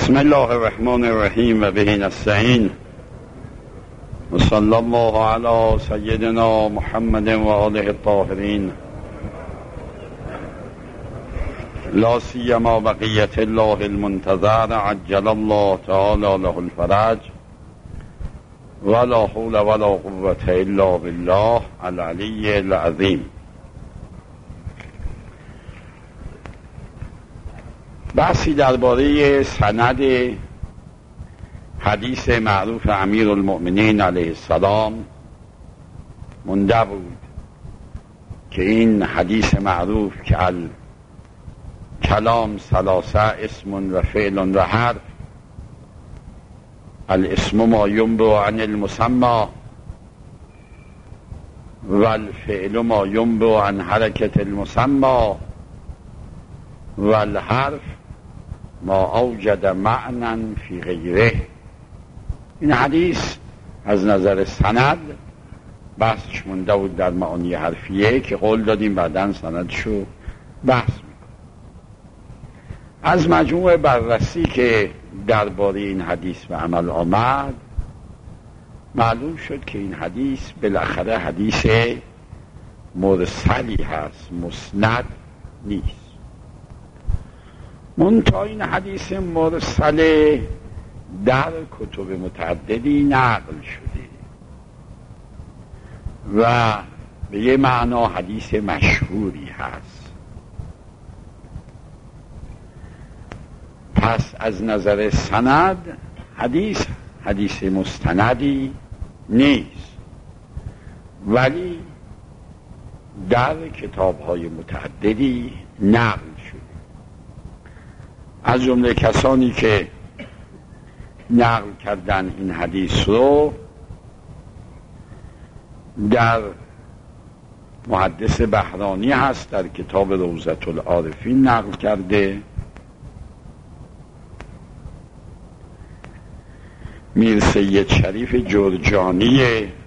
بسم الله الرحمن الرحیم و به نستعین و صلی الله علی سیدنا محمد و آله الطاهرین لا سیما بقیت الله المنتظر عجل الله تعالی له الفرج ولا حول ولا قوة الا بالله العلی العظیم. بحثی درباره سند حدیث معروف امیرالمؤمنین علیه السلام مونده بود که این حدیث معروف که کلام ثلاثه اسم و فعل و حرف، الاسم ما ینبع عن المسمى و الفعل ما ینبع عن حرکت المسمى و الحرف ما اوجد معنی فی غیره. این حدیث از نظر سند بحثش مونده بود در معانی حرفیه که قول دادیم بعداً سندشو بحث میکنیم. از مجموع بررسی که درباره این حدیث به عمل آمد معلوم شد که این حدیث بالاخره حدیث مرسلی هست، مسند نیست. منتها این حدیث مرسل در کتب متعددی نقل شده و به یه معنا حدیث مشهوری هست. پس از نظر سند حدیث مستندی نیست، ولی در کتاب‌های متعددی نقل شده. از جمله کسانی که نقل کردن این حدیث رو در محدث بهرانی هست، در کتاب روضة العارفین نقل کرده، میر سید شریف جرجانی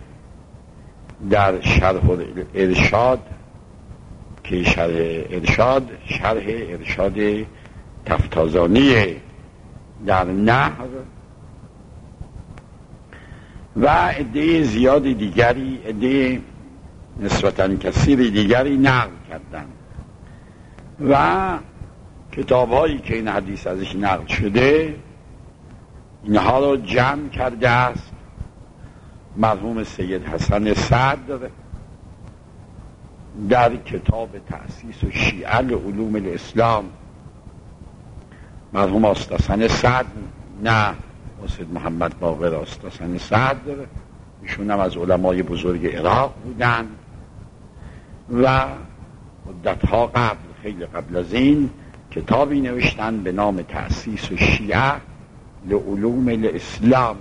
در شرح ارشاد که شرح ارشاد تفتازانی در نحو و عده زیاد دیگری، عده نسبتاً کثیری دیگری نقل کردن و کتاب‌هایی که این حدیث ازش نقل شده اینها رو جمع کرده است مرحوم سید حسن صدر در کتاب تأسیس و شیعه لعلوم الاسلام. مرحوم آستاحسن صدر، نه استاد محمد باقر آستاحسن صدر، ایشون هم از علمای بزرگ عراق بودن و مدتها قبل، خیلی قبل از این، کتابی نوشتن به نام تأسیس و شیعه لعلوم الاسلام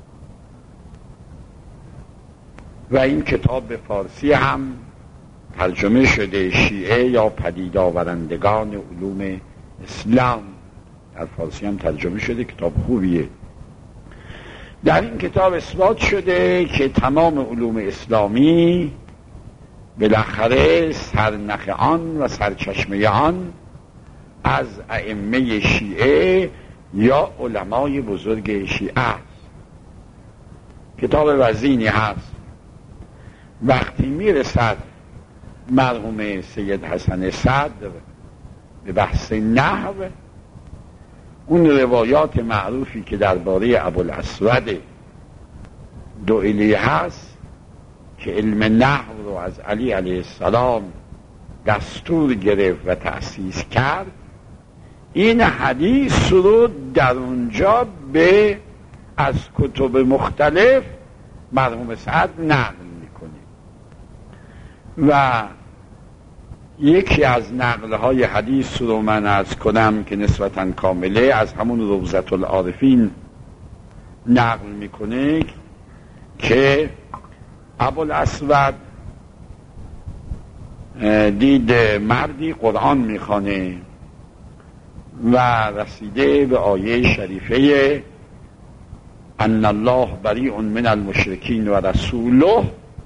و این کتاب به فارسی هم ترجمه شده، شیعه یا پدید آورندگان علوم اسلام، در فارسی هم ترجمه شده، کتاب خوبیه. در این کتاب اثبات شده که تمام علوم اسلامی بالاخره سرنخ آن و سرچشمه آن از ائمه شیعه یا علمای بزرگ شیعه است. کتاب وزینی هست. وقتی میرسد مرحوم سید حسن صدر به بحث نحو، اون روایات معروفی که درباره ابوالاسود دؤلی هست که علم نحو رو از علی علیه السلام دستور گرفت و تأسیس کرد، این حدیث رو در اونجا از کتب مختلف مرحوم صدر نقل میکنه و یکی از نقلهای حدیث رو من عرض کنم که نسبتاً کامله از همون روضة العارفین نقل میکنه که ابوالاسود دید مردی قرآن میخوانه و رسیده به آیه شریفه ان الله بریء من المشرکین و رسوله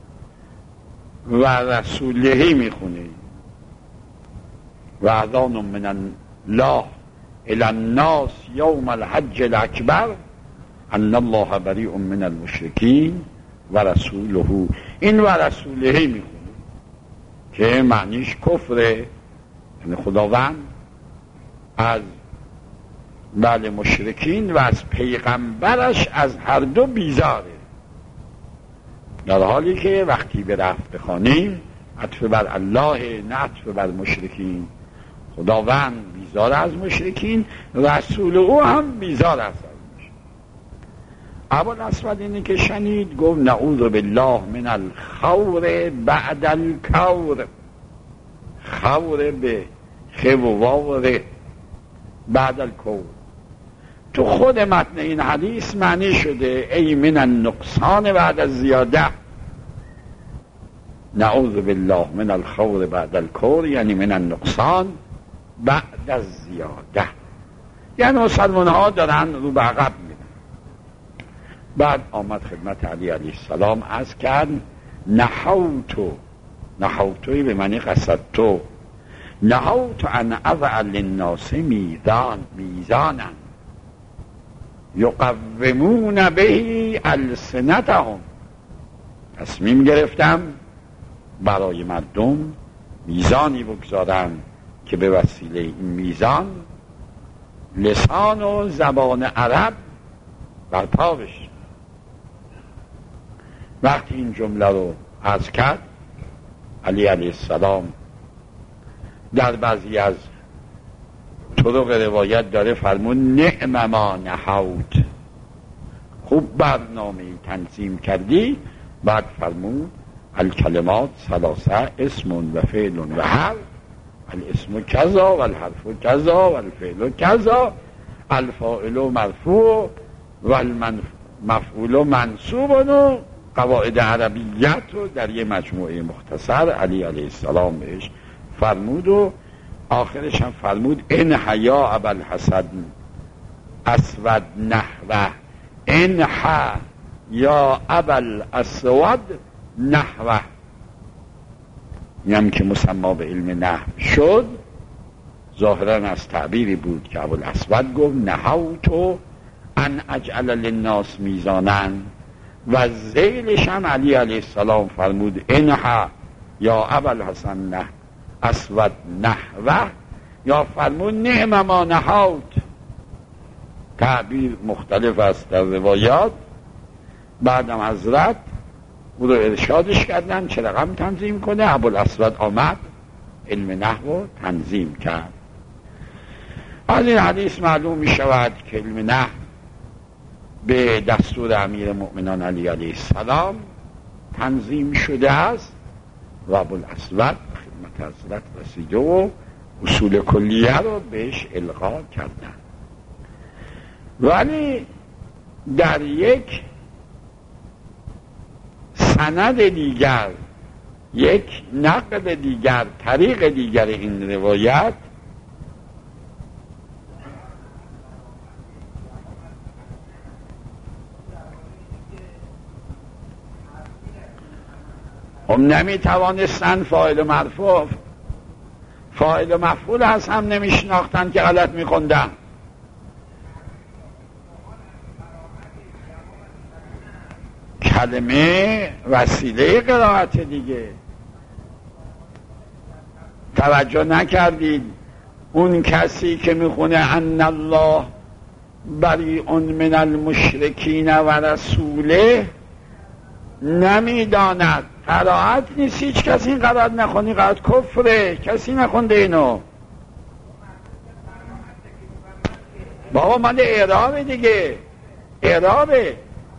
و رسوله میخونه و اذان من الله الی الناس یوم الحج الاکبر ان الله بریء من المشرکین و رسوله. این و رسوله میخونه که معنیش کفره، یعنی خداوند از مشرکین و از پیغمبرش از هر دو بیزاره، در حالی که وقتی به رفت بخوانیم عطف بر الله نه عطف بر مشرکین. خداوند بیزار از مشرکین، رسول او هم بیزار از مشرکین. ابوالاسود اینی که شنید گفت نعوذ بالله من الخور بعد الکور. خور به خ و واو و ر بعد الکور. تو خود متن این حدیث معنی شده ای من النقصان بعد الزیاده. نعوذ بالله من الخور بعد الکور یعنی من النقصان بعد الزیاده، یعنی مسلمان ها دارن رو به عقب میرن. بعد آمد خدمت علی علیه السلام از کرد نحوتوی به معنی قصدتو، نحوت ان اضع للناس میزانا یقومون به السنتهم. تصمیم گرفتم برای مردم میزانی بگذارم که به وسیله این میزان لسان و زبان عرب برپا بشه. وقتی این جمله رو عرض کرد علی علیه السلام در بعضی از طرق روایت داره فرمود نعم ما نحوت، خوب برنامه تنظیم کردی. بعد فرمود الکلمات ثلاثه اسم و فعل و حرف، الاسم کذا و الحرف کذا و الفعل کذا، الفاعل مرفوع و المفعول منصوب. و قواعد عربیت رو در یه مجموعه مختصر علی علیه السلام بهش فرمود و آخرش هم فرمود ان حیا ابوالحسن اسود نحوه، ان یا ابوالاسود نحوه. اینم که مسما به علم نحو شد ظاهرا از تعبیری بود که ابوالاسود گفت نحوتو ان اجعل للناس میزانا، و ذیلش هم علی علیه السلام فرمود انحا یا ابوالحسن نه اسود نحوه، یا فرمود نعم ما نحوت. تعبیر مختلف است در روایات. بعدم حضرت او رو ارشادش کردن چه رقم تنظیم کنه. ابوالاسود آمد علم نحو تنظیم کرد. از این حدیث معلوم می شود که علم نحو به دستور امیر مؤمنان علی علیه السلام تنظیم شده است و ابوالاسود خدمت حضرت رسیده و اصول کلیه رو بهش القا کردن. ولی در یک سند دیگر، یک نقل دیگر، طریق دیگر این روایت هم نمیتوانستن فاعل مرفوع فاعل مفعول از هم نمیشناختن که غلط میخوندن. کلمه وسیله قرائت دیگه. توجه نکردید اون کسی که میخونه ان الله بریء من المشرکین و رسوله نمیداند. قرائت نیست، هیچ کسی این قرائت نخونی، قرائت کفره، کسی نخونده اینو. بابا من اعرابه دیگه، اعرابه.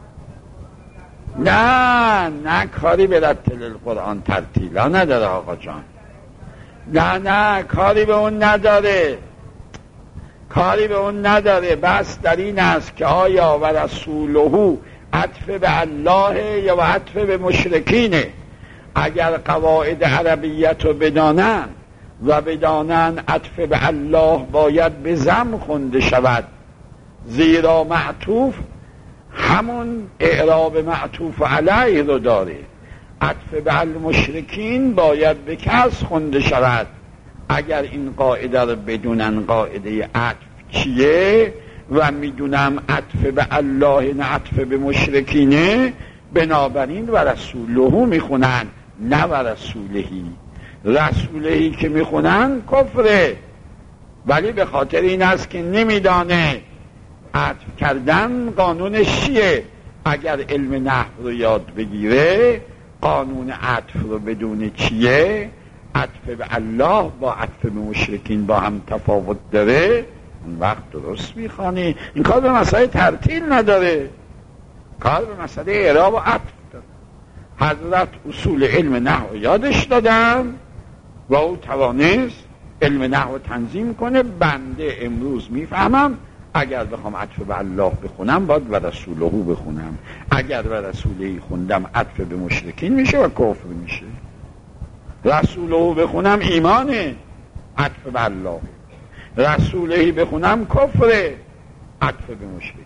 نه کاری به رتل القرآن ترتیلا نداره آقا جان. نه کاری به اون نداره، کاری به اون نداره. بس در این است که آیا و رسوله عطف به الله یا و عطف به مشرکینه. اگر قواعد عربیت رو بدانن و بدانن عطف به الله باید به ضم خونده شود، زیرا معطوف همون اعراب معطوف علیه رو داره. عطف به المشرکین باید به کسر خونده شود. اگر این قاعده رو بدونن، قاعده عطف چیه و میدونم عطف به الله نه عطف به مشرکینه، بنابراین و رسوله میخونن نه و رسولهی. رسولهی که میخونن کفره، ولی به خاطر این است که نمیدانه عطف کردن قانونش چیه. اگر علم نحو رو یاد بگیره قانون عطف رو بدونه چیه، عطف به الله با عطف به مشرکین با هم تفاوت داره، اون وقت درست میخوانی. این کار به مسئله ترتیل نداره، کار به مسئله اعراب و عطف داره. حضرت اصول علم نحو یادش دادن و او توانست علم نحو تنظیم کنه. بنده امروز میفهمم اگر بخوام عطف به الله بخونم باید و رسوله بخونم، اگر و رسولهی خوندم عطف به مشرکین میشه و کفر میشه. رسوله بخونم ایمانه، عطف به الله. رسولهی بخونم کفره، عطف به مشرکین.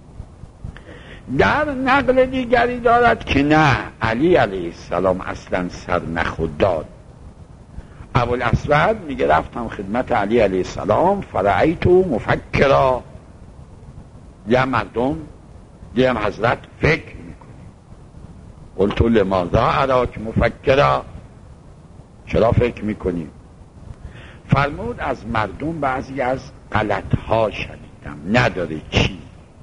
در نقل دیگری دارد که نه، علی علیه السلام اصلا سر نخود داد. ابوالاسود میگه رفتم خدمت علی علیه السلام فرعیتو مفکرا، یا مردم دیدم حضرت فکر میکنی. قلتو لماذا اراک مفکرا، چرا فکر میکنی؟ فرمود از مردم بعضی از غلطها شنیدم، نداره چی.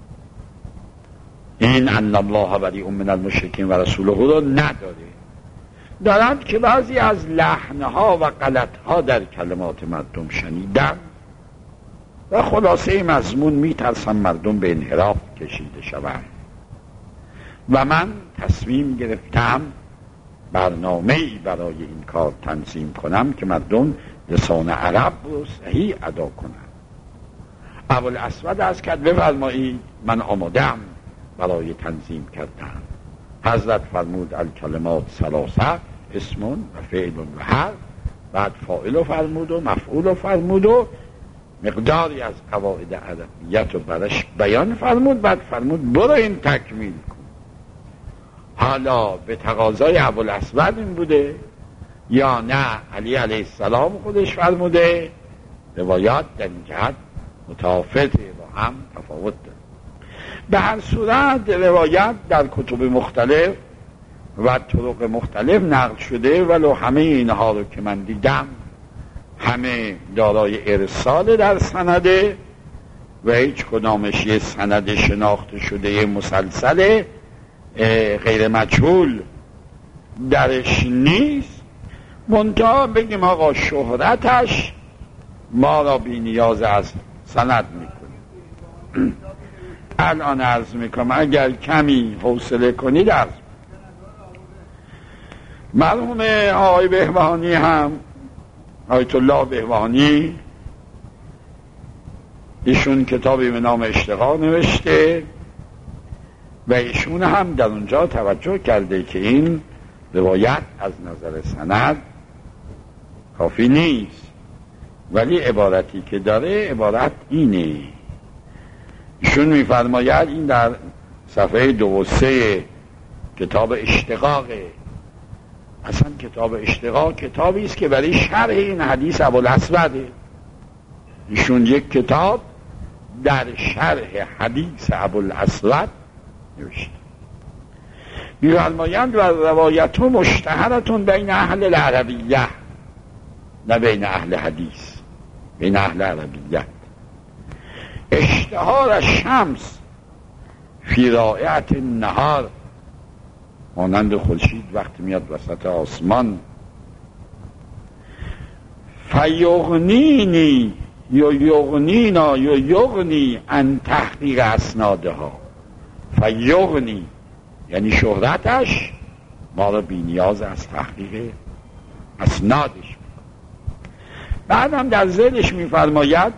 این ان الله بریء من المشرکین و رسوله رو نداره، دارند که بعضی از لحنها و غلطها در کلمات مردم شنیدم و خلاصه مضمون میترسم مردم به انحراف کشیده شوند و من تصمیم گرفتم برنامه‌ای برای این کار تنظیم کنم که مردم لسان عرب رو صحیح ادا کنند. ابوالاسود عرض کرد بفرمایید من آماده‌ام برای تنظیم کردن. حضرت فرمود الکلمات ثلاثه، اسم و فعل و حرف، بعد فاعل فرمود و مفعول فرمود و مقداری از قواعد عربیت رو برش بیان فرمود. بعد فرمود برو این تکمیل کن. حالا به تقاضای ابوالاسود این بوده یا نه علی علیه السلام خودش فرموده؟ روایات در این جهت متفاوته، با هم تفاوت داره. به هر صورت روایت در کتب مختلف و طرق مختلف نقل شده، ولو همه اینها رو که من دیدم همه دارای ارسال در سنده و هیچ کدامش یه سند شناخته شده مسلسل غیر مجهول درش نیست. منتها بگیم آقا شهرتش ما را بی نیاز از سند میکنه. الان عرض میکنم اگر کمی حوصله کنید عرض. مرحوم آقای بهبهانی هم، آیت الله بهبهانی، ایشون کتابی به نام اشتغال نوشته و ایشون هم در اونجا توجه کرده که این روایت از نظر سند کافی نیست، ولی عبارتی که داره عبارت اینه. ایشون میفرماید، این در صفحه 2 و 3 کتاب اشتقاقه. اصلا کتاب اشتقاق کتابی است که برای شرح این حدیث ابوالاسوده. ایشون یک کتاب در شرح حدیث ابوالاسود نوشته. می‌فرمایند و روایت مشتهرتون بین اهل العربیه، نه بین اهل حدیث، بین اهل عربیت. اشتهار شمس فی رائعت النهار، مانند خورشید وقتی میاد وسط آسمان. فیغنینی یا یغنینا یا یغنی ان تحقیق اسنادها. فیغنی یعنی شهرتش ما را بی نیاز از تحقیق اسنادش میکنه. بعد هم در ذیلش میفرماید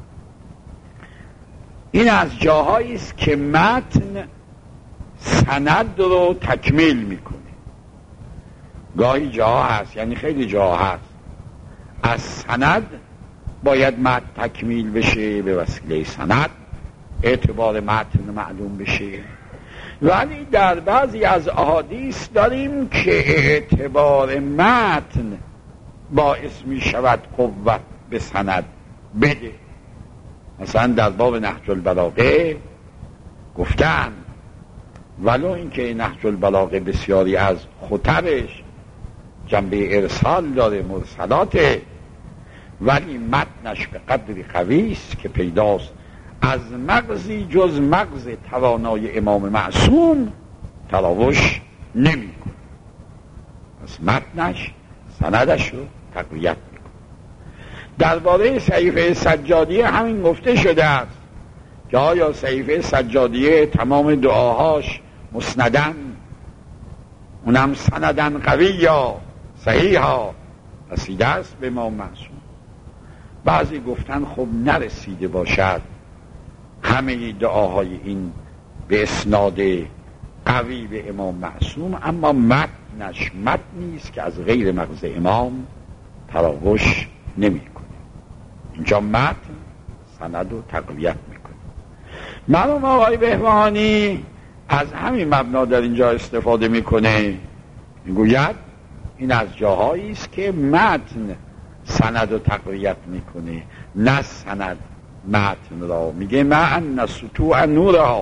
این از جاهایی است که متن سند رو تکمیل میکنه. گاهی جاها هست، یعنی خیلی جاها هست از سند باید متن تکمیل بشه، به وسیله سند اعتبار متن معلوم بشه. ولی در بعضی از احادیث داریم که اعتبار متن باعث می شود قوت به سند بده. مثلا در باب نهج البلاغه گفتن ولو اینکه نهج البلاغه بسیاری از خطبش جنبه ارسال داره، مرسلاته، ولی متنش به قدری قوی است که پیداست از مغزی جز مغز توانای امام معصوم تراوش نمی‌کنه. پس متنش سندش رو تقویت میکنه. درباره صحیفه سجادیه همین گفته شده است که آیا صحیفه سجادیه تمام دعاهاش مسندن، اونم سندن قوی یا صحیحا رسیده است به امام معصوم؟ بعضی گفتن خب نرسیده باشد همه دعاهای این به اسناد قوی به امام معصوم، اما متنش متنی است که از غیر مغز امام تراوش نمی‌کنه. اینجا متن سند و تقویت میکنه. مرحوم آقای بهبهانی از همین مبنا در اینجا استفاده میکنه، میگوید این از جاهایی است که متن سند و تقویت میکنه، نه سند متن را. میگه مع سطوع نورها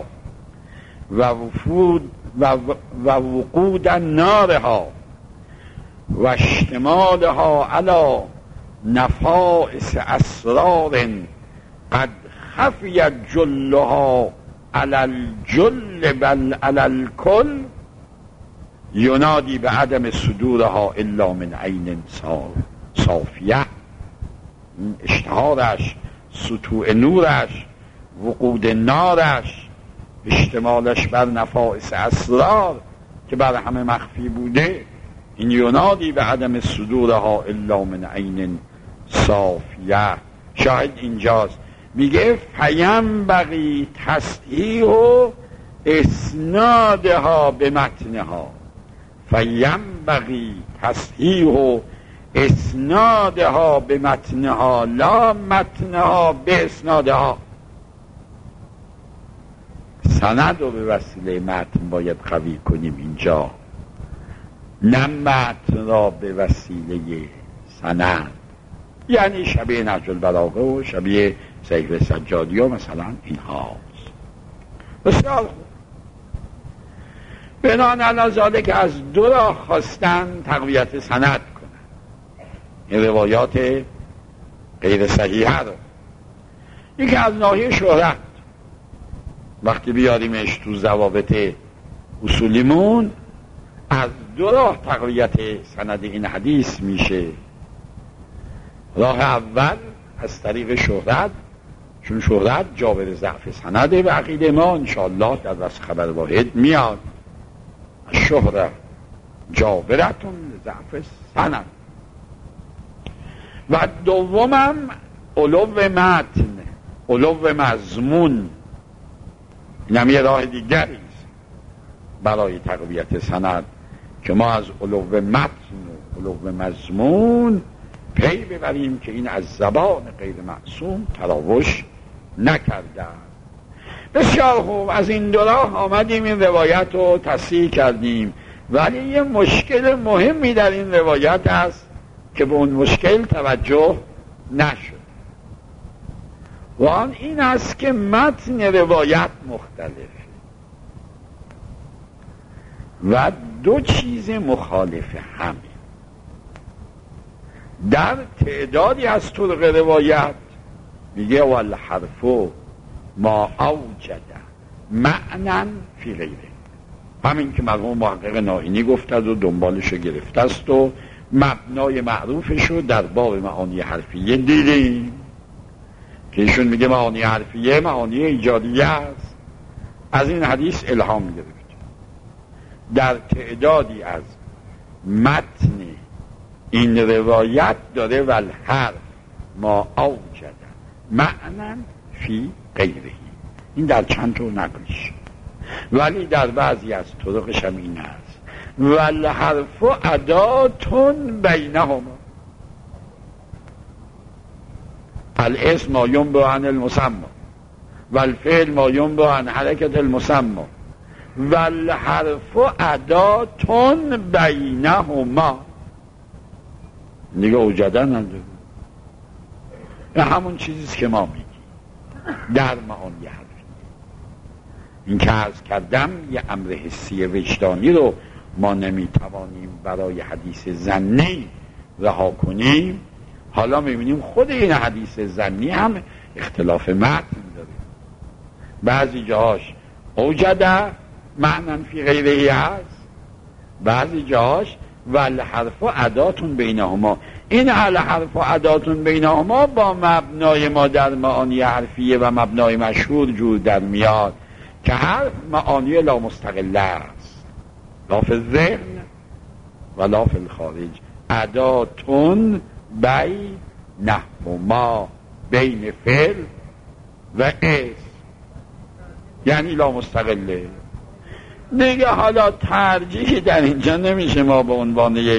و وقود نارها و اشتمالها علی نفائس اسرار قد خفی جلها علی الجل بل علی الکل ینادی به عدم صدورها الا من عین صافیه. اشتهارش، سطوع نورش، وقود نارش، اشتمالش بر نفائس اسرار که بر همه مخفی بوده، این ینادی به عدم صدورها الا من عین صافیه. شاهد اینجاست، میگه فیم بقی تصحیح و اسنادها به متنها، فیم بقی تصحیح و اسنادها به متنها لا متنها به اسنادها. سند رو به وسیله متن باید قوی کنیم اینجا، نه متن را به وسیله سند. یعنی شبیه نهج البلاغه و شبیه صحیفه سجادیه مثلا این هاست. بسیار خوب. بنان علی ذالک که از دو راه خواستن تقویت سند کنن این روایات غیر صحیحه رو. یکی از ناحیه شهرت، وقتی بیاریمش تو ضوابط اصولیمون، از دو راه تقویت سند این حدیث میشه. راه اول از طریق شهرت، چون شهرت جابر ضعف سنده به عقیده ما انشاءالله در رأس خبر واحد میاد. شهرت جابرتون ضعف سند. و دومم علو متن، علو مضمون، اینم یه راه دیگری است برای تقویت سند که ما از علو متن و علو مضمون پی ببریم که این از زبان غیر معصوم تراوش نکردن. بسیار خوب، از این دو راه آمدیم این روایت رو تصحیح کردیم، ولی یه مشکل مهمی در این روایت است که به اون مشکل توجه نشد و آن این است که متن روایت مختلفه و دو چیز مخالف همه. در تعدادی از طرق روایت میگه والحرف ما اوجد معنی فی غیره، همین که مرحوم محقق نائینی گفتد و دنبالشو گرفته است و مبنای معروفشو در باب معانی حرفیه دیدیم که ایشون میگه معانی حرفیه معانی ایجادیه است. از این حدیث الهام گرفت. در تعدادی از متن این روایت داره والحرف ما اوجد معنی فی غیره، این در چند طور نقلش، ولی در بعضی از طرقش هم این است والحرف اداتون بینهما، الاسم ما ینبع عن المسمى والفعل ما ینبع عن حرکت المسمى والحرف اداتون بینهما. دیگه اوجدن نداره، همون چیزیست که ما میگیم. در معانی حرفی. این که عرض کردم یه امر حسی وجدانی رو ما نمیتوانیم برای حدیث ظنی رها کنیم. حالا میبینیم خود این حدیث ظنی هم اختلاف متن داره. بعضی جاهاش اوجده معنی فی غیره هست، بعضی جاهاش والحرف و اداتون بینهما. این الحرف و اداتون بینهما با مبنای ما در معانی حرفیه و مبنای مشهور جور در میاد که حرف معانی لا مستقله است، لا فی الذهن و لا فی الخارج. اداتون بینهما، بین فعل و اسم، یعنی لا مستقله. دیگه حالا ترجیحی در اینجا نمیشه ما به عنوان یک،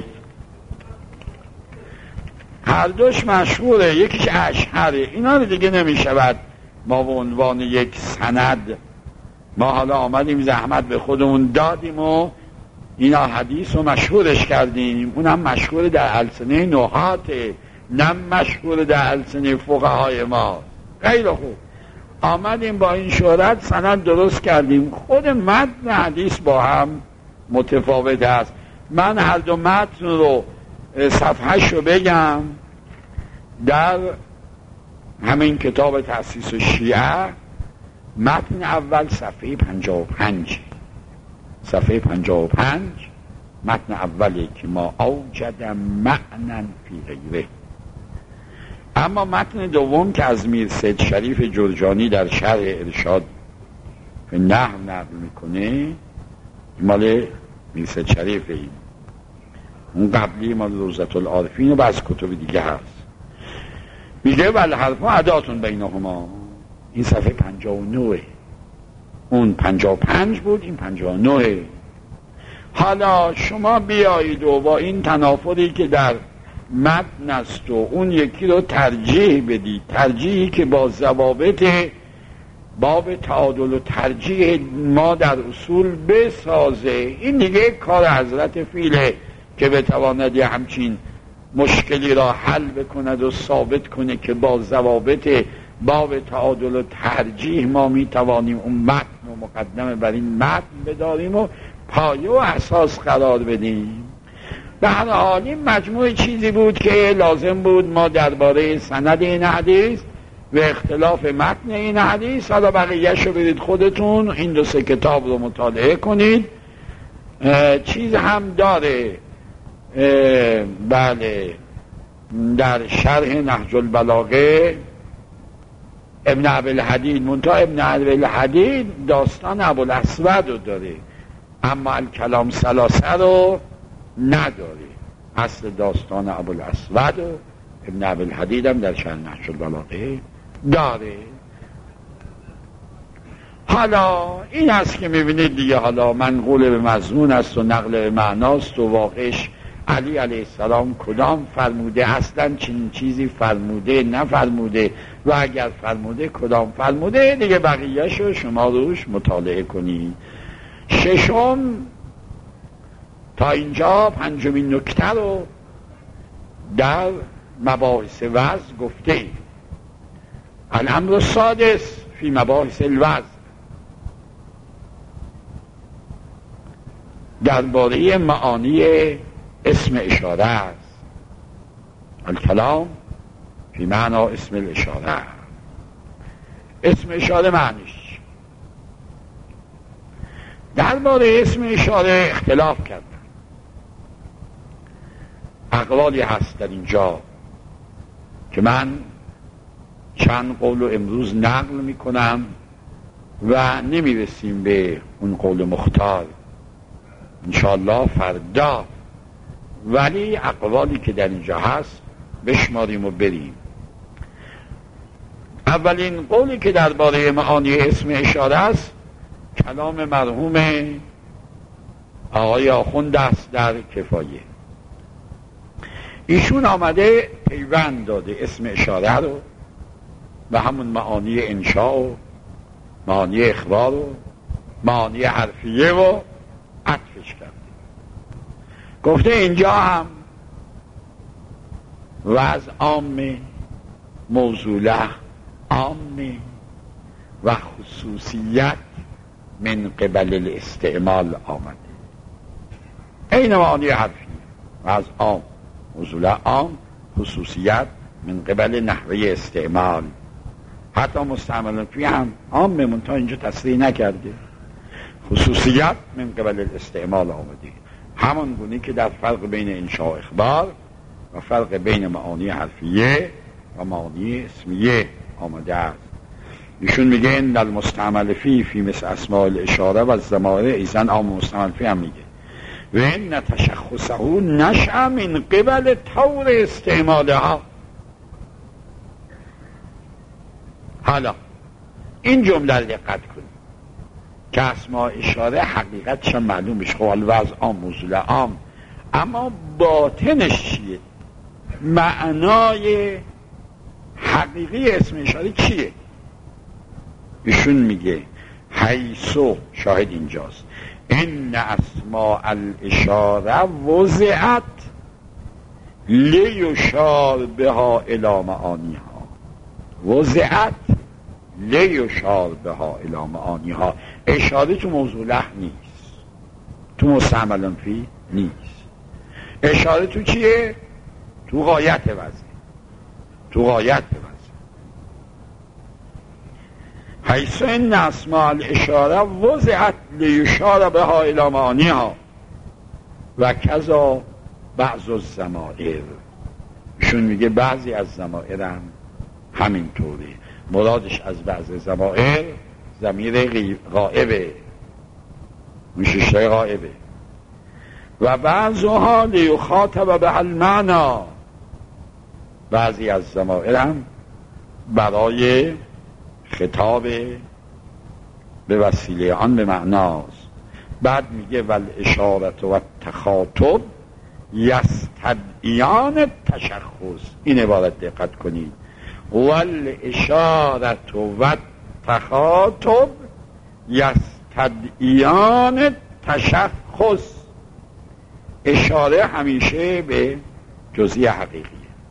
هر دوش مشهوره، یکیش اشهره، اینا رو دیگه نمیشود ما به عنوان یک سند. ما حالا آمدیم زحمت به خودمون دادیم و اینا حدیث رو مشهورش کردیم، اونم مشهور در السنه نحاته، نه مشهور در السنه فقهای ما. خیلی خوب، آمدیم با این شهرت سند درست کردیم. خود متن حدیث با هم متفاوت است. من هر دو متن رو صفحه‌ش رو بگم. در همین کتاب تأسیس الشیعه متن اول صفحه 55، صفحه 55 متن اولی که ما اوجد معنی فی غیره. اما متن دوم که از میر سید شریف جرجانی در شرح ارشاد به نحو نقل میکنه مال میر سید شریف، این اون قبلی مال روضة العارفین و بعض کتب دیگه هست. میگه والحرف و اداتون بینهما. این صفحه 59، اون 55 بود، این 59. حالا شما بیایید و با این تنافری که در متن است و اون یکی رو ترجیح بدید، ترجیحی که با ضوابط باب تعادل و ترجیح ما در اصول بسازه. این دیگه کار حضرت فیله که بتواند یه همچین مشکلی را حل بکند و ثابت کنه که با ضوابط باب تعادل و ترجیح ما میتوانیم اون متن و مقدمه بر این متن بداریم و پایه و اساس قرار بدیم. به هر حال این مجموع چیزی بود که لازم بود ما درباره سند این حدیث و اختلاف متن این حدیث. حالا بقیه‌شو برید خودتون این 2 کتاب رو مطالعه کنید. چیز هم داره بله در شرح نهج البلاغه ابن ابوالحدید، منتها ابن ابوالحدید داستان ابوالاسود رو داره اما الکلام ثلاثه رو نداره. اصل داستان ابوالاسود و ابن ابوالحدید هم در شرح نهج البلاغه داره. حالا این است که میبینید دیگه، حالا منقول به مضمون است و نقل به معناست و واقعش علی علیه السلام کدام فرموده، اصلا چنین چیزی فرموده نفرموده و اگر فرموده کدام فرموده، دیگه بقیه‌شو شما روش مطالعه کنید. ششم تا اینجا 5مین نکته رو در مباحث وزن گفته. الامر السادس فی مباحث الوزن، درباره معانی اسم اشاره است. الکلام فی معنا اسم الاشاره. اسم اشاره معنیش، درباره اسم اشاره اختلاف کردن. اقوالی هست در اینجا که من چند قول رو امروز نقل میکنم و نمیرسیم به اون قول مختار انشاءالله فردا، ولی اقوالی که در اینجا هست بشماریم و بریم. اولین قولی که درباره معانی اسم اشاره است کلام مرحوم آقای آخوند است در کفایه. ایشون آمده پیوند داده اسم اشاره رو و همون معانی انشاء و معانی اخبار و معانی حرفیه و عطفش کرده. گفته اینجا هم وضع عامه، موضوله عامه، و خصوصیت من قبل الاستعمال آمده. این معانی حرفی و از عام، موضوع عام، خصوصیت من قبل نحوه استعمال. حتی مستعمل فی هم عام منتها اینجا تصریح نکرده، خصوصیت من قبل الاستعمال آمده. همان گونه که در فرق بین انشاء و اخبار و فرق بین معانی حرفیه و معانی اسمیه آمده است. ایشون میگه ان المستعمل فی مثل اسماء الاشاره و الضمائر ایزن عام مستعمل فی هم میگه و ان تشخصه نشأ من قبل طور استعمالها. حالا این جمله رو دقت کنید که اسماء اشاره حقیقتش معلوم بشه. خب الوضع عام، موضوع عام، اما باطنش چیه؟ معنای حقیقی اسم اشاره چیه؟ ایشون میگه حیثو، شاهد اینجاست، ان اسماء الاشاره وضعت لیشار بها الی معانیها. وضعت لیشار بها الی معانیها. اشاره تو موضوع له نیست، تو مستعمل فی نیست. اشاره تو چیه؟ تو غایت وضع، تو غایت وضع. حیث ان اسماء الاشاره وضعت لیشار بها الی معانیها و کذا بعض الضمائر. ایشون میگه بعضی از ضمائر هم همینطوره. مرادش از بعض ضمائر ضمیر غائبه، میشه غائبه. و بعضها لیخاطب به المعنی، بعضی از ضمائر هم برای خطاب به وسیله آن به معناست. بعد میگه والاشارت و تخاطب یستدعیان تشخص. این عبارت دقت کنید، والاشارت و تخاطب یستدعیان تشخص. اشاره همیشه به جزئی حقیقیه،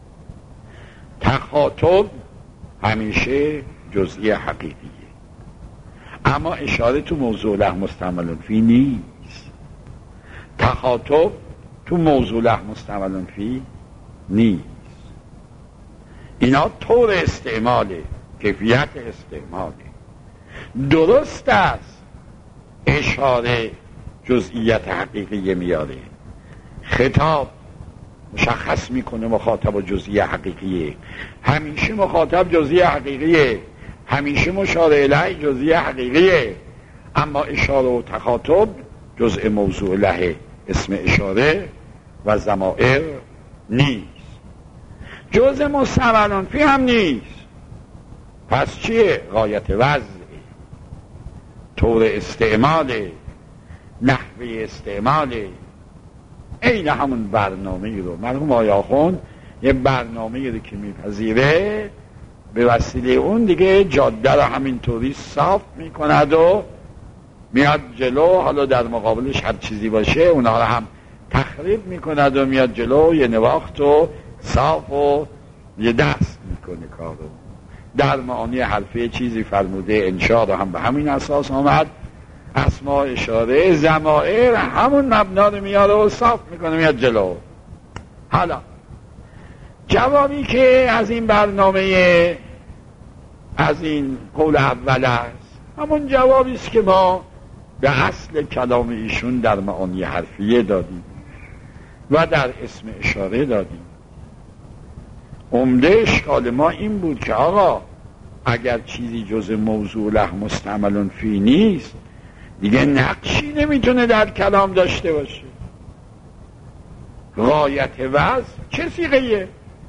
تخاطب همیشه جزئی حقیقیه. اما اشاره تو موضوع له مستعمل فی نیست، تخاطب تو موضوع له مستعمل فی نیست. اینا طور استعماله، کیفیت استعماله. درست است اشاره جزئیت حقیقی میاره، خطاب مشخص میکنه مخاطب و جزئی حقیقیه. همیشه مخاطب جزئی حقیقیه، همیشه مشار الیه جزئی حقیقیه. اما اشاره و تخاطب جزء موضوع له اسم اشاره و ضمائر نیست، جزء مستعمل فی هم نیست. پس چیه؟ غایت وضع، طور استعمال، نحوه استعمال. این همون برنامه رو مرحوم آقای آخوند یه برنامه رو که میپذیره به وسیله اون دیگه جاده رو همینطوری صاف میکند و میاد جلو. حالا در مقابلش هر چیزی باشه اونها رو هم تخریب میکند و میاد جلو، یه نواخت و صاف و یه دست میکنه کارو. در معانی حرفی چیزی فرموده، انشاء رو هم به همین اساس آمد. اسماء اشاره ضمائر همون مبنا رو میاره و صاف میکنه میاد جلو. حالا جوابی که از این برنامه، از این قول اول است، همون جوابی است که ما به اصل کلام ایشون در معانی حرفیه دادیم و در اسم اشاره دادیم. عمده اشکال ما این بود که آقا اگر چیزی جز موضوع له مستعمل فی نیست دیگه نقشی نمیتونه در کلام داشته باشه. غایت وضع چه صیغه‌ایه؟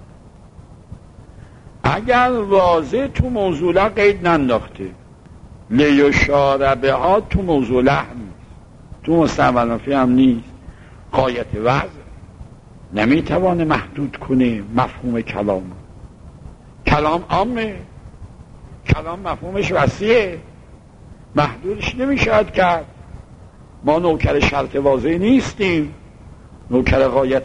اگر واضح تو موضوع له قید ننداخته، لیشار بها تو موضوع له نیست، تو مستعمل فی هم نیست، غایت وضع نمیتوانه محدود کنه مفهوم کلام. کلام عامه، کلام مفهومش وسیعه، محدودش نمیشود کرد. ما نوکر شرط واضح نیستیم، نوکر غایت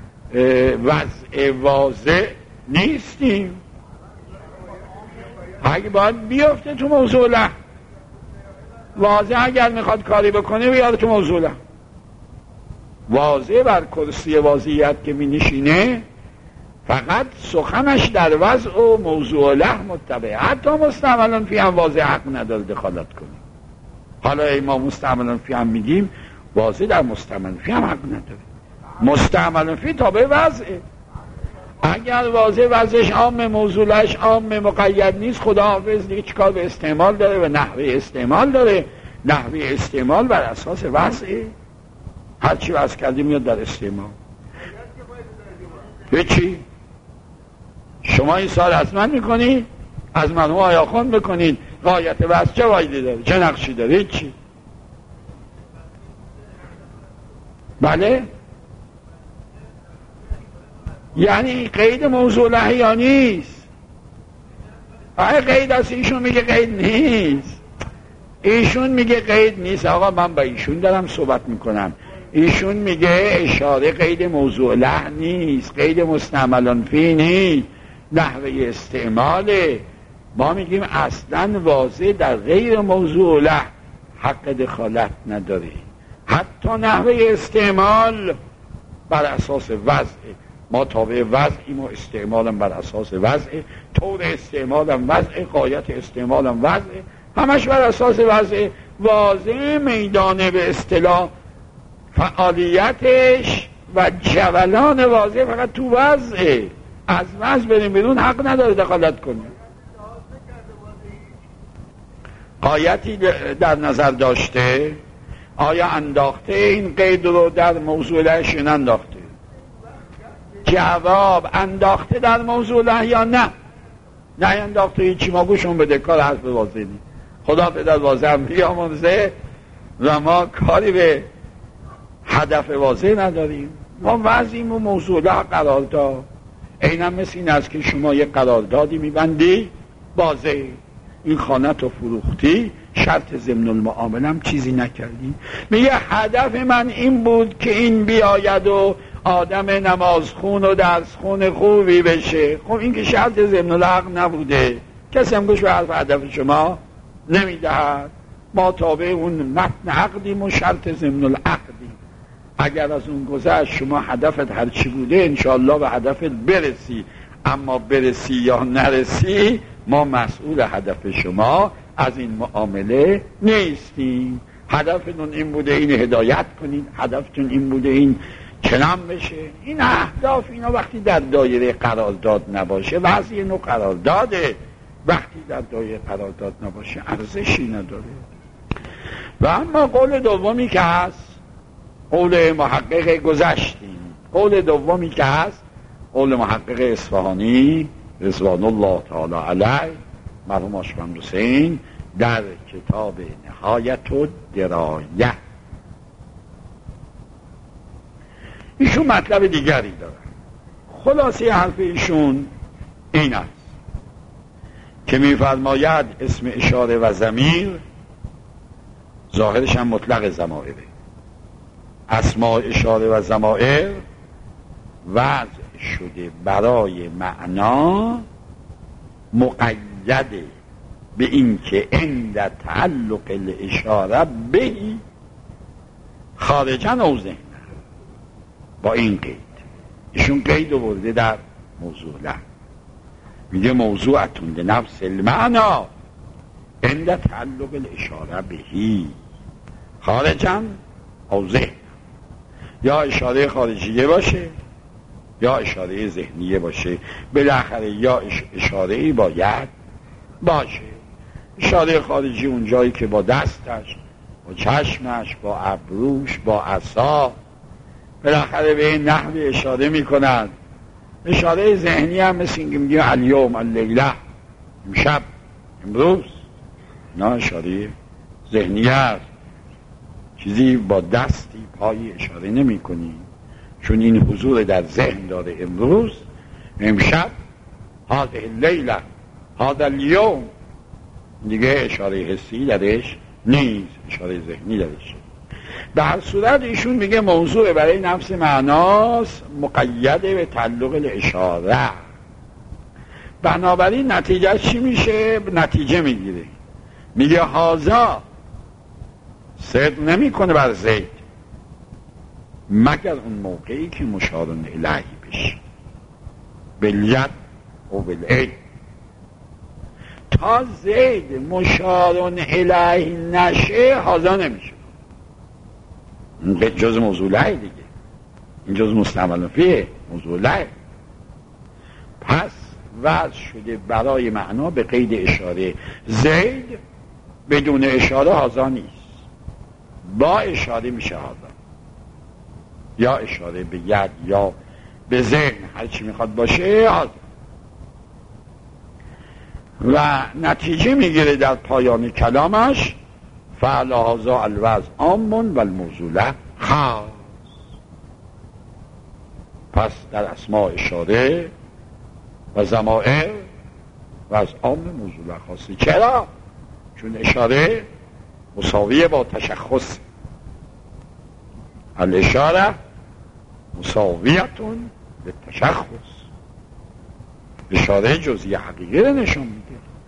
وضع واضح نیستیم. اگه باید بیفته تو موضوع له، واضح اگر میخواد کاری بکنه بیاد تو موضوع له. واضح بر کرسی واضحیت که می نشینه فقط سخنش در وضع و موضوع له متبعه، حتی مستعملان فی هم واضح حق نداره دخالت کنه. حالا ای ما مستعملان فی هم میگیم، واضح در مستعملان فی هم حق نداره. مستعملان فی تابع وضعه. اگر واضح وضعش عام موضوعش عام مقید نیست، خداحافظ دیگه چیکار به استعمال داره و نحوه استعمال داره. نحوه استعمال بر اساس وضعه، هرچی وضع کردی میاد در استعمال. هیچی شما این سال حتما میکنی از مرحوم آیاخوند بکنید غایت وضع چه وایدی داره، چه نقشی داره؟ هیچی. بله یعنی قید موضوع له یا نیست؟ آیا قید است؟ ایشون میگه قید نیست. ایشون میگه قید نیست. آقا من با ایشون دارم صحبت میکنم. ایشون میگه اشاره قید موضوع له نیست، قید مستعملان فی نیست، نحوه استعماله. ما میگیم اصلا واضح در غیر موضوع له حق دخالت نداره، حتی نحوه استعمال بر اساس وضع. ما تابع وضعیم و استعمالم بر اساس وضع، طور استعمالم وضع، غایت استعمالم وضع، همش بر اساس وضع. واضح میدانه به اصطلاح فعالیتش و جولان واضح فقط تو وضعه. از وضع بریم بیرون حق نداره دخالت کنه. غایتی در نظر داشته؟ آیا انداخته این قید رو در موضوع لهش انداخته؟ جواب انداخته در موضوع له یا نه؟ نه انداخته هیچی. ما گوشون بده کار حرف واضح نیست. خدا پدر واضح هم بیامرزه و ما کاری به هدف واضح نداریم. ما وضعیم و موضوع له قرار داد. اینم مثل این است که شما یک قراردادی میبندی واضح، این خانه تو فروختی، شرط ضمن المعامله هم چیزی نکردی، میگه هدف من این بود که این بیاید و آدم نمازخون و درسخون خوبی بشه. خب این که شرط ضمن العقد نبوده، کسی هم گوش به حرف هدف شما نمیدهد. ما تابع اون متن عقدیم و شرط ضمن العقدیم. اگر از اون گذشت شما هدفت هرچی بوده انشاءالله به هدفت برسی، اما برسی یا نرسی ما مسئول هدف شما از این معامله نیستیم. هدفتون این بوده این هدایت کنید، هدفتون این بوده این چنم بشه. این اهداف اینا وقتی در دایره قرارداد نباشه وضعی نوع قرارداده، وقتی در دایره قرارداد نباشه ارزشی نداره. و اما قول دومی که هست قول محقق گذشتیم، قول دومی که هست قول محقق اصفهانی رضوان الله تعالی علیه مرحوم آشپند حسین در کتاب نهایت الدرایه. ایشون مطلب دیگری داره. خلاصه حرف ایشون این است که میفرماید اسم اشاره و ضمیر ظاهرش هم مطلق ضمائره. اسماء اشاره و ضمائر وضع شده برای معنا مقیده به این که عند تعلق الاشاره بهی خارجن او ذهن. با این قید ایشون قید آورده در موضوع له، میگه موضوعتون به نفس المعنا عند تعلق الاشاره بهی خارجن او ذهن. یا اشاره خارجیه باشه یا اشاره ذهنیه باشه، بالاخره یا اشاره‌ای باید باشه. اشاره خارجی اون جایی که با دستش، با چشمش، با ابروش، با عصا بالاخره به این نحوی اشاره میکنند. اشاره ذهنی هم مثل اینکه میگه الیوم اللیله، امشب، امروز. نه اشاره ذهنی است، چیزی با دستی پایی اشاره نمی کنی، چون این حضور در ذهن داره. امروز، امشب، هذه اللیله، هذا اليوم، دیگه اشاره حسی درش نیست، اشاره ذهنی درش. به هر صورت ایشون میگه موضوع برای نفس معناست مقید به تعلق الاشاره. بنابراین نتیجه چی میشه؟ نتیجه میگیره، میگه هازا صدق نمیکنه بر زید مگر اون موقعی که مشارون الهی بشه، بالید و بالعید. تا زید مشارون الهی نشه هازا نمیشه. این جز موضوعه دیگه، این جز مستعمل فیه موضوعه. پس وضع شده برای معنا به قید اشاره. زید بدون اشاره هازا نیست، با اشاره میشه هازا، یا اشاره به ید یا به ذهن، هر چی میخواد باشه هازا. و نتیجه میگیره در پایان کلامش فعل هازا الوضع عامون و الموصوله خاص. پس در اسماء اشاره و ضمائر و از عام موصوله خاصه. چرا؟ چون اشاره مساویه با تشخص. الاشاره مساویتون به تشخص. اشاره جزئی حقیقی رو نشون میده.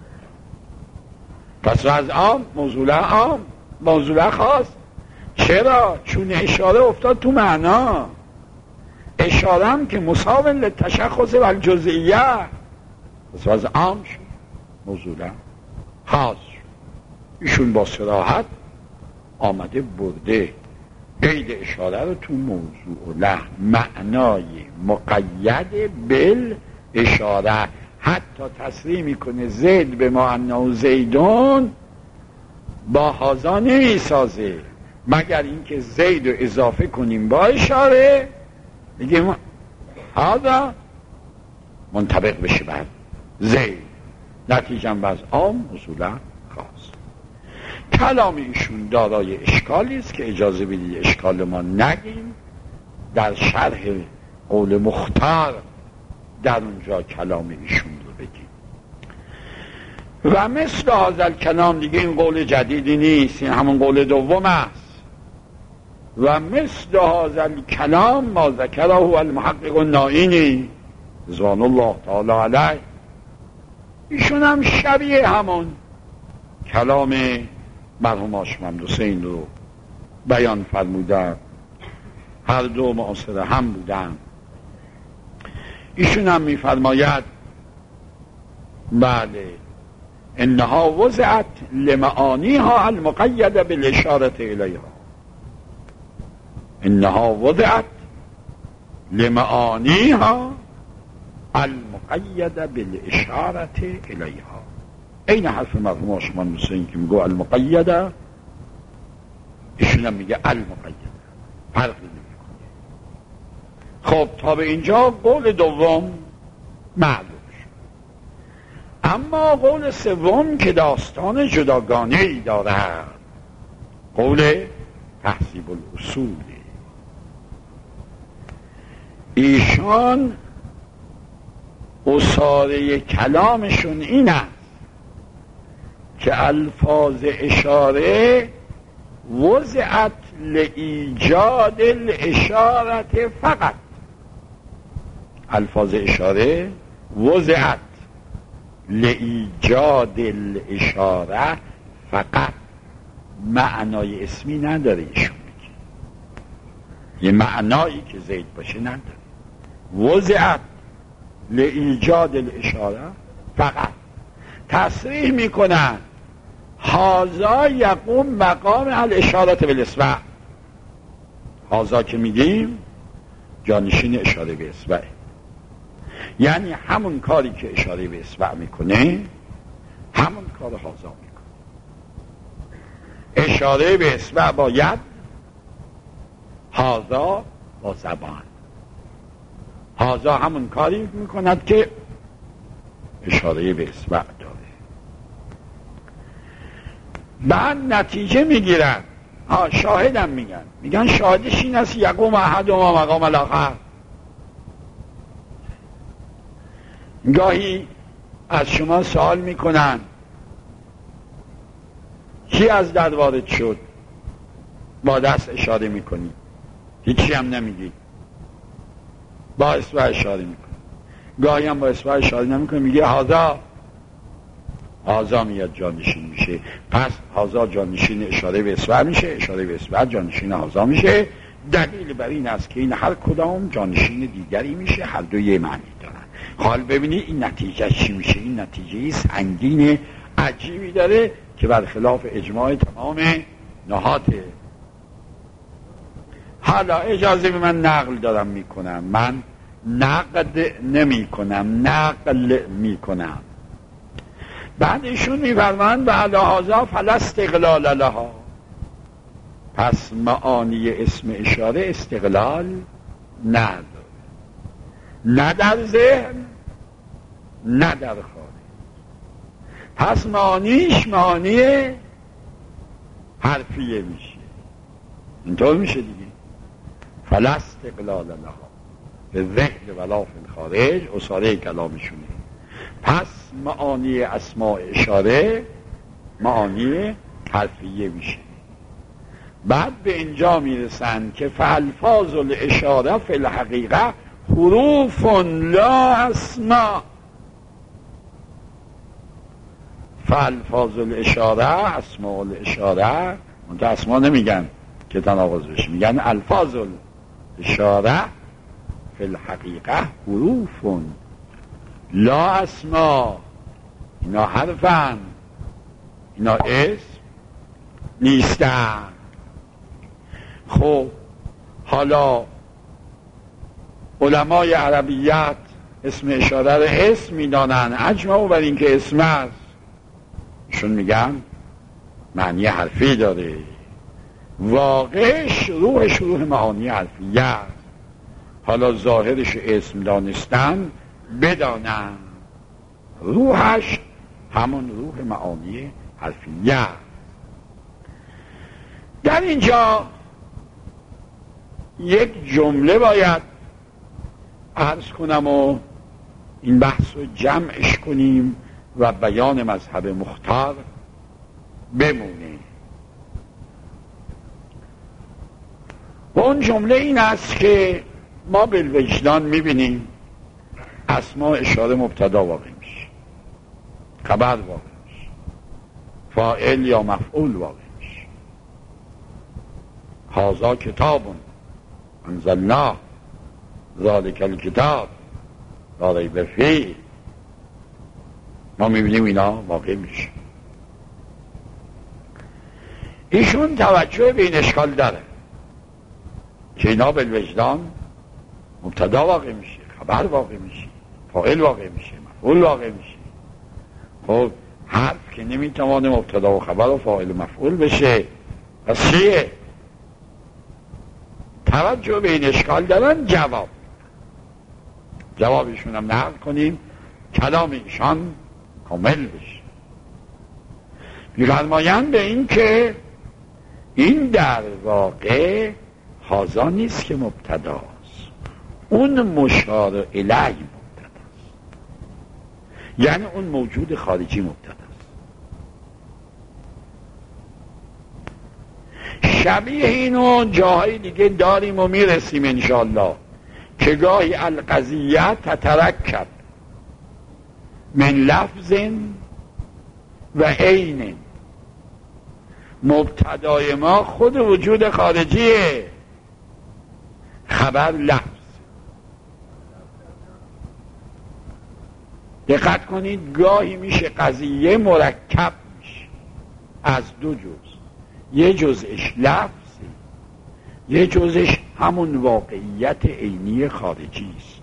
پس از عام موصوله عام، موصوله خاص. چرا؟ چون اشاره افتاد تو معنا. اشاره هم که مساوی للتشخص و الجزئیه، پس از عام شد موصوله خاص شد. ایشون با صراحت آمده برده قید اشاره رو تو موضوع له معنای مقید بل اشاره. حتی تصریح میکنه زید به ما انه زیدون با هازا نمیسازه، مگر اینکه زید رو اضافه کنیم با اشاره بگیم هذا منطبق بشه بر زید. نتیجه باز عام اصولا خاص. کلام ایشون دارای اشکالی است که اجازه بدید اشکال ما نگیم، در شرح قول مختار در اونجا کلام ایشون رو بگیم. و مثل هذا کلام دیگه این قول جدیدی نیست، این همون قول دوم است. و مثل هذا کلام ما ذکره المحقق النائینی رضوان الله تعالی علیه، ایشون هم شبیه همون کلام مرحوم هاشم حسین رو بیان فرمودن، هر دو معاصر هم بودن. ایشون هم میفرماید بله انها وضعت لمعانیها المقیده بالاشاره الیها، انها وضعت لمعانیها المقیده بالاشاره الیها. این حرف مرحوم هاشم حسین که میگو المقیده، ایشون هم میگه المقیده، فرقی نمیکنه. خب تا به اینجا قول دوم معلوم شد. اما قول سوم که داستان جداگانه ای دارد، قول تهذیب الاصول. ایشان اصاره کلامشون این است که الفاظ اشاره وضعت لایجاد الاشاره فقط. الفاظ اشاره وضعت لایجاد الاشاره فقط، معنای اسمی نداره. ایشون میگه یه معنایی که زید باشه نداره. وضعت لایجاد الاشاره فقط. تصریح میکنن هازا یقوم مقام الاشاره بالاصبع. هازا که میگیم جانشین اشاره به اصبع، یعنی همون کاری که اشاره به اصبع میکنه همون کار هازا میکنه. اشاره به اصبع با ید، هازا با زبان. هازا همون کاری میکند که اشاره به اصبع داره. بعد نتیجه میگیرن، شاهدم میگن شاهدش این است یقوم احد و مقام الاخر. گاهی از شما سوال میکنن کی از در وارد شد، با دست اشاره میکنی، هیچی هم نمیگی، با اصبع اشاره میکنی. گاهی هم با اصبع اشاره نمیکنه، میگه هازا میاد جانشین میشه. پس هازا جانشین اشاره به اصبع میشه، اشاره به اصبع جانشین هازا میشه. دلیل بر این است که این هر کدام جانشین دیگری میشه، هر دو یه معنی دارن. حال ببینید این نتیجه چی میشه. این نتیجه سنگین عجیبی داره که برخلاف اجماع تمام نهاته. حالا اجازه به من نقل دارم میکنم، من نقد نمی کنم، نقل میکنم. بعد ایشون میفرمایند و علی هذا فلا استقلال لها. پس معانی اسم اشاره استقلال نداره، نه در ذهن نه در خارج. پس معانیش معانی حرفیه میشه. اینطور میشه دیگه. فلا استقلال لها به ذهن ولا فی الخارج، اصاره کلامشونه. پس معانی اسماء اشاره معانی حرفیه میشه. بعد به اینجا میرسن که فالفاظ الاشاره فی الحقیقه حروف لا اسماء. فالفاظ الاشاره اسماء الاشاره، منتها اسماء نمیگن که تناقض بشه، میگن الفاظ الاشاره فی الحقیقه حروف لا اسماء. اینا حرفن، اینا اسم نیستن. خب حالا علمای عربیت اسم اشاره رو اسم میدانن، اجمعوا بر این که اسم است. ایشون میگن معنی حرفی داره، واقعش روحش روح معانی حرفیه است. حالا ظاهرش اسم دانستن بدانن، روحش همون روح معانی حرفیه. در اینجا یک جمله باید عرض کنم و این بحث رو جمعش کنیم و بیان مذهب مختار بمونه. و اون جمله این است که ما بالوجدان میبینیم اسماء اشاره مبتدا واقع میشه، خبر واقع میشه، فاعل یا مفعول واقع میشه. هذا کتاب انزلناه ذالک الکتاب لا ریب فیه. ما میبینیم اینا واقع میشه. ایشون توجه به این اشکال داره که اینا بالوجدان مبتدا واقع میشه، خبر واقع میشه، فاعل واقع میشه، مفعول واقع میشه. خب حرف که نمیتوانه مبتدا و خبر و فاعل و مفعول بشه، پس چیه؟ توجه به این اشکال دارن. جوابشون هم نقل کنیم، کلام ایشان کامل بشه. می‌فرمایند به این که این در واقع هذا نیست که مبتداست، اون مشار الیه مبتداست، یعنی اون موجود خارجی مبتداست. شبیه اینو جاهای دیگه داریم و میرسیم انشاءالله که گاهی القضیه تترکب من لفظ و عین. مبتدای ما خود وجود خارجیه، خبر لفظ. دقت کنید گاهی میشه قضیه مرکب میشه از دو جز، یه جزش لفظ، یه جزش همون واقعیت عینی خارجی است.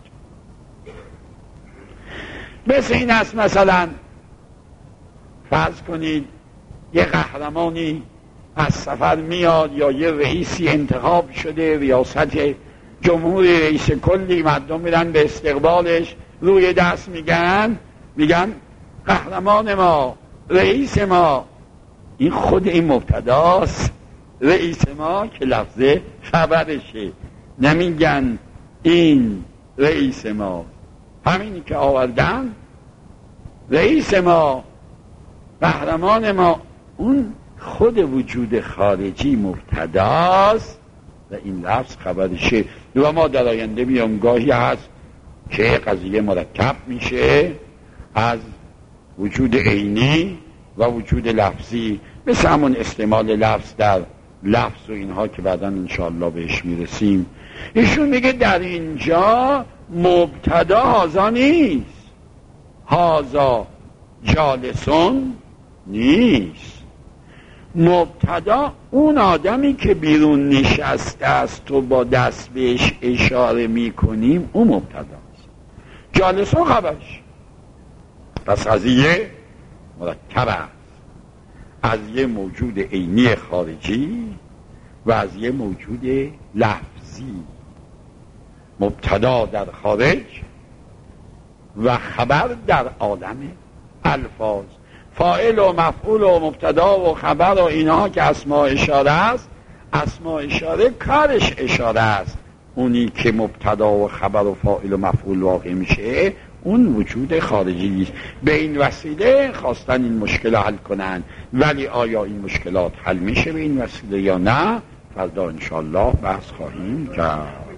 مثل این است مثلا فرض کنید یه قهرمانی از سفر میاد یا یه رئیسی انتخاب شده، ریاست جمهوری، رئیس کلی، مردم میرن به استقبالش، روی دست میگن قهرمان ما، رئیس ما. این خود این مبتداست، رئیس ما که لفظه خبرشه، نمیگن این رئیس ما. همینی که آوردن رئیس ما، قهرمان ما، اون خود وجود خارجی مبتداست و این لفظ خبرشه. و ما در آینده میام گاهی هست که قضیه مرکب میشه از وجود عینی و وجود لفظی، مثل همون استعمال لفظ در لفظ و اینها که بعدا انشاءالله بهش میرسیم. ایشون میگه در اینجا مبتدا هازا نیست، هازا جالسون نیست. مبتدا اون آدمی که بیرون نشسته است و با دست بهش اشاره میکنیم اون مبتداست، جالسون خبرش. پس قضیه مرکب است از یه موجود عینی خارجی و از یه موجود لفظی. مبتدا در خارج و خبر در عالم الفاظ. فاعل و مفعول و مبتدا و خبر و اینها که اسماء اشاره است، اسماء اشاره کارش اشاره است. اونی که مبتدا و خبر و فاعل و مفعول واقع میشه اون وجود خارجی نیست. به این وسیله خواستن این مشکل حل کنن، ولی آیا این مشکلات حل میشه به این وسیله یا نه؟ فردا انشاءالله بحث خواهیم کرد.